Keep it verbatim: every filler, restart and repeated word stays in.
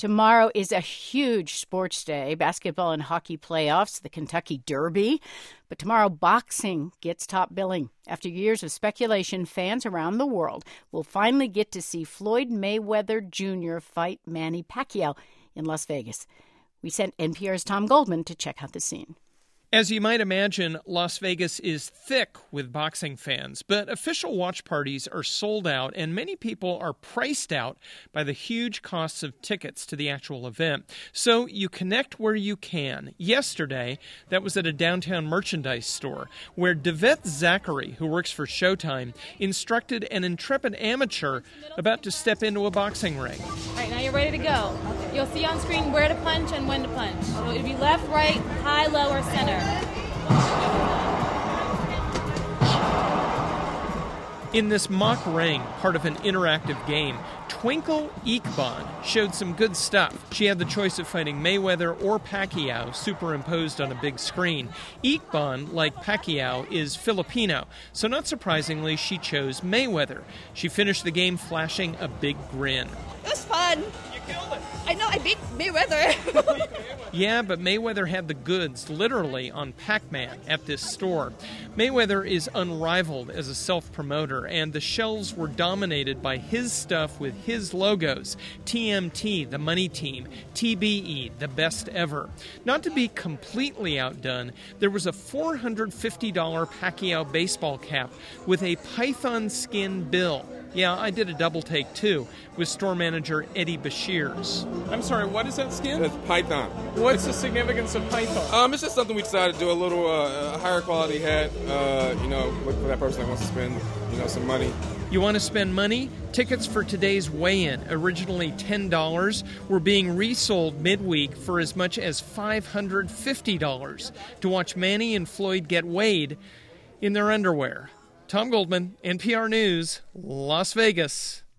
Tomorrow is a huge sports day, basketball and hockey playoffs, the Kentucky Derby. But tomorrow, boxing gets top billing. After years of speculation, fans around the world will finally get to see Floyd Mayweather Junior fight Manny Pacquiao in Las Vegas. We sent N P R's Tom Goldman to check out the scene. As you might imagine, Las Vegas is thick with boxing fans, but official watch parties are sold out and many people are priced out by the huge costs of tickets to the actual event. So you connect where you can. Yesterday, that was at a downtown merchandise store where Devette Zachary, who works for Showtime, instructed an intrepid amateur about to step into a boxing ring. All right, now you're ready to go. You'll see on screen where to punch and when to punch. So it'll be left, right, high, low, or center. In this mock ring, part of an interactive game, Twinkle Iqbal showed some good stuff. She had the choice of fighting Mayweather or Pacquiao superimposed on a big screen. Iqbal, like Pacquiao, is Filipino, so not surprisingly, she chose Mayweather. She finished the game flashing a big grin. It was fun. You killed it. I know, I beat Mayweather. Yeah, but Mayweather had the goods, literally, on Pac-Man at this store. Mayweather is unrivaled as a self-promoter, and the shelves were dominated by his stuff with his logos. T M T, the money team. T B E, the best ever. Not to be completely outdone, there was a four hundred fifty dollars Pacquiao baseball cap with a python skin bill. Yeah, I did a double take, too, with store manager Eddie Bashirs. I'm sorry, what is that skin? It's python. What's the significance of python? Um, it's just something we decided to do, a little uh, higher quality hat, uh, you know, for that person that wants to spend, you know, some money. You want to spend money? Tickets for today's weigh-in, originally ten dollars, were being resold midweek for as much as five hundred fifty dollars to watch Manny and Floyd get weighed in their underwear. Tom Goldman, N P R News, Las Vegas.